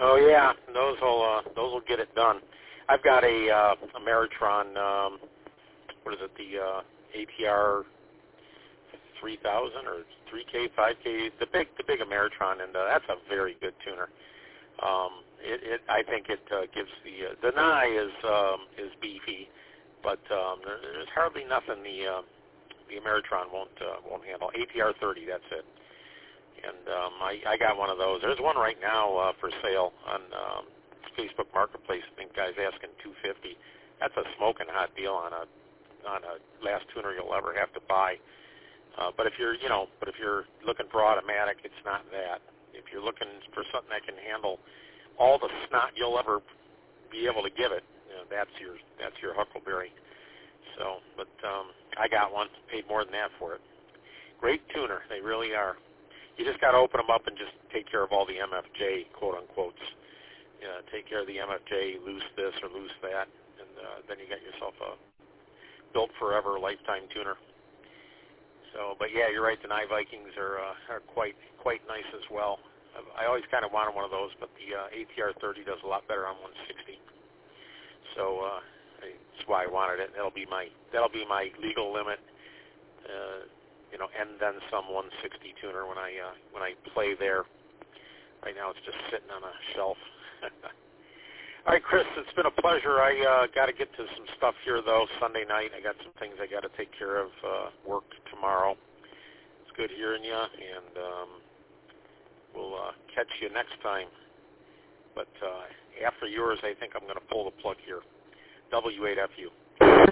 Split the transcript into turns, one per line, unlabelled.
Oh yeah, those will get it done. I've got a Ameritron. What is it? The ATR 3000 or 3K, 5K. The big Ameritron, and that's a very good tuner. I think it gives the Nye is beefy, but there's hardly nothing the Ameritron won't handle. ATR 30, that's it. And I got one of those. There's one right now for sale on Facebook Marketplace. I think guys asking $250. That's a smoking hot deal on a last tuner you'll ever have to buy. But if you're looking for automatic, it's not that. If you're looking for something that can handle all the snot you'll ever be able to give it, that's your Huckleberry. So, but I got one. Paid more than that for it. Great tuner, they really are. You just got to open them up and just take care of all the MFJ, quote unquote. Take care of the MFJ, loose this or loose that, and then you got yourself a built forever lifetime tuner. So, but yeah, you're right. The Nye Vikings are quite nice as well. I always kind of wanted one of those, but the ATR 30 does a lot better on 160. So that's why I wanted it. That'll be my legal limit. And then some 160 tuner when I play there. Right now, it's just sitting on a shelf. All right, Chris, it's been a pleasure. I got to get to some stuff here, though. Sunday night, I got some things I got to take care of, work tomorrow. It's good hearing you, and we'll catch you next time. But after yours, I think I'm going to pull the plug here. W8FU.